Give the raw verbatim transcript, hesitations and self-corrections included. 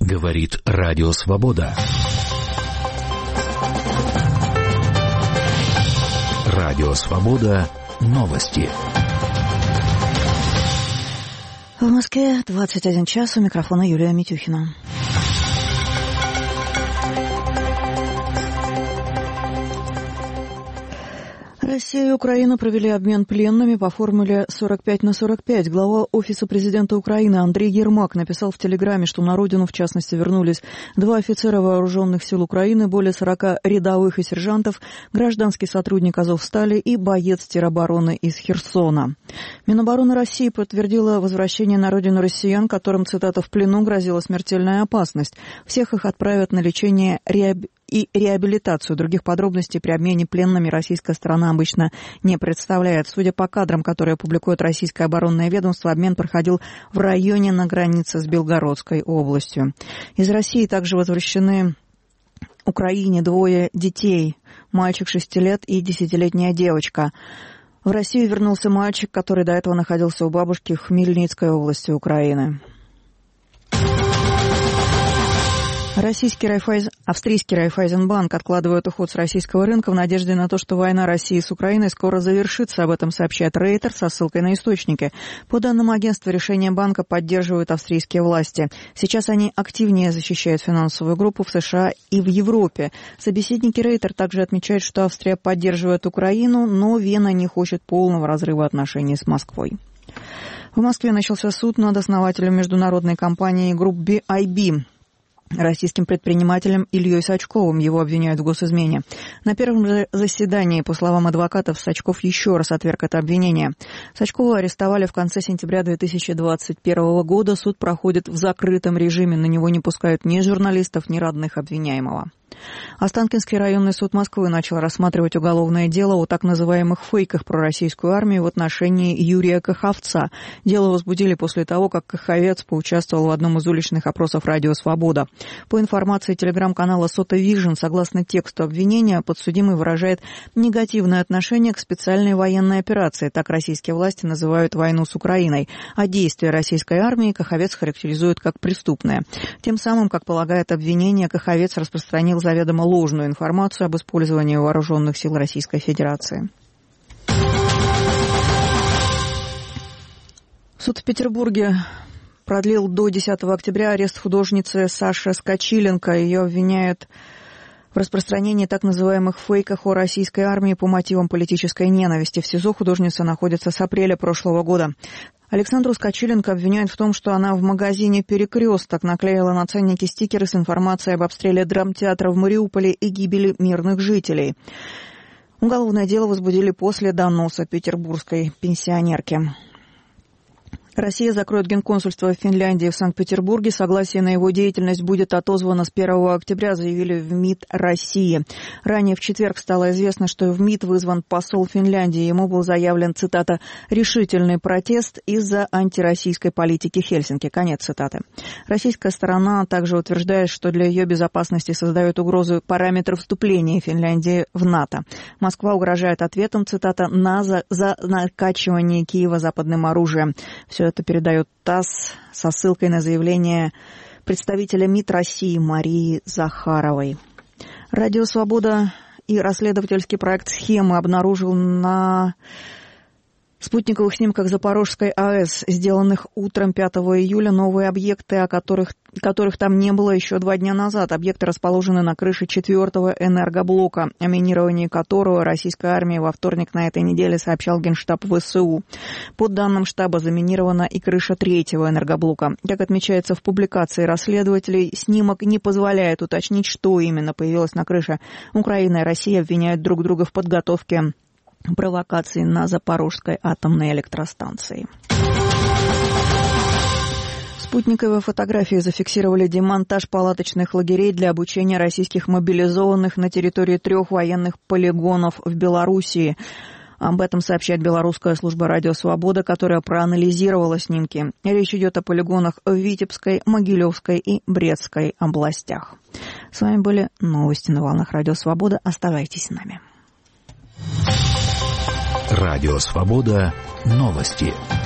Говорит Радио Свобода. Радио Свобода. Новости. В Москве двадцать один час. У микрофона Юлия Митюхина. Россия и Украина провели обмен пленными по формуле сорок пять на сорок пять. Глава Офиса президента Украины Андрей Ермак написал в Телеграме, что на родину, в частности, вернулись два офицера вооруженных сил Украины, более сорока рядовых и сержантов, гражданский сотрудник Азовстали и боец теробороны из Херсона. Минобороны России подтвердила возвращение на родину россиян, которым, цитата, «в плену грозила смертельная опасность». Всех их отправят на лечение реабилитации и реабилитацию. Других подробностей при обмене пленными российская сторона обычно не представляет. Судя по кадрам, которые публикует российское оборонное ведомство, обмен проходил в районе на границе с Белгородской областью. Из России также возвращены Украине двое детей, мальчик шести лет и десятилетняя девочка. В Россию вернулся мальчик, который до этого находился у бабушки в Хмельницкой области Украины. Российский Райфайз... Австрийский Райфайзенбанк откладывает уход с российского рынка в надежде на то, что война России с Украиной скоро завершится. Об этом сообщает Рейтер со ссылкой на источники. По данным агентства, решение банка поддерживают австрийские власти. Сейчас они активнее защищают финансовую группу в США и в Европе. Собеседники Рейтер также отмечают, что Австрия поддерживает Украину, но Вена не хочет полного разрыва отношений с Москвой. В Москве начался суд над основателем международной компании Group би ай би. Российским предпринимателем Ильей Сачковым. Его обвиняют в госизмене. На первом же заседании, по словам адвокатов, Сачков еще раз отверг это обвинение. Сачкова арестовали в конце сентября две тысячи двадцать первого года. Суд проходит в закрытом режиме. На него не пускают ни журналистов, ни родных обвиняемого. Останкинский районный суд Москвы начал рассматривать уголовное дело о так называемых фейках про российскую армию в отношении Юрия Каховца. Дело возбудили после того, как Каховец поучаствовал в одном из уличных опросов «Радио Свобода». По информации телеграм-канала Сота Вижн, согласно тексту обвинения, подсудимый выражает негативное отношение к специальной военной операции. Так российские власти называют войну с Украиной. А действия российской армии Каховец характеризует как преступные. Тем самым, как полагает обвинение, Каховец распространил заведомо ложную информацию об использовании вооруженных сил Российской Федерации. Суд в Петербурге продлил до десятого октября арест художницы Саши Скочиленко. Ее обвиняют в распространении так называемых фейков о российской армии по мотивам политической ненависти. В СИЗО художница находится с апреля прошлого года. Александру Скочиленко обвиняют в том, что она в магазине «Перекресток» наклеила на ценники стикеры с информацией об обстреле драмтеатра в Мариуполе и гибели мирных жителей. Уголовное дело возбудили после доноса петербургской пенсионерки. Россия закроет генконсульство в Финляндии в Санкт-Петербурге. Согласие на его деятельность будет отозвано с первого октября, заявили в МИД России. Ранее в четверг стало известно, что в МИД вызван посол Финляндии. Ему был заявлен, цитата, «решительный протест из-за антироссийской политики Хельсинки». Конец цитаты. Российская сторона также утверждает, что для ее безопасности создает угрозу параметры вступления Финляндии в НАТО. Москва угрожает ответом, цитата, «на за, за накачивание Киева западным оружием». Все это передает ТАСС со ссылкой на заявление представителя МИД России Марии Захаровой. Радио «Свобода» и расследовательский проект «Схемы» обнаружил на спутниковых снимках Запорожской АЭС, сделанных утром пятого июля, новые объекты, о которых, которых там не было еще два дня назад. Объекты расположены на крыше четвертого энергоблока, о минировании которого российская армия во вторник на этой неделе сообщал Генштаб ВСУ. По данным штаба, заминирована и крыша третьего энергоблока. Как отмечается в публикации расследователей, снимок не позволяет уточнить, что именно появилось на крыше. Украина и Россия обвиняют друг друга в подготовке провокации на Запорожской атомной электростанции. Спутниковые фотографии зафиксировали демонтаж палаточных лагерей для обучения российских мобилизованных на территории трех военных полигонов в Белоруссии. Об этом сообщает белорусская служба «Радио Свобода», которая проанализировала снимки. Речь идет о полигонах в Витебской, Могилевской и Брестской областях. С вами были новости на волнах «Радио Свобода». Оставайтесь с нами. Радио Свобода. Новости.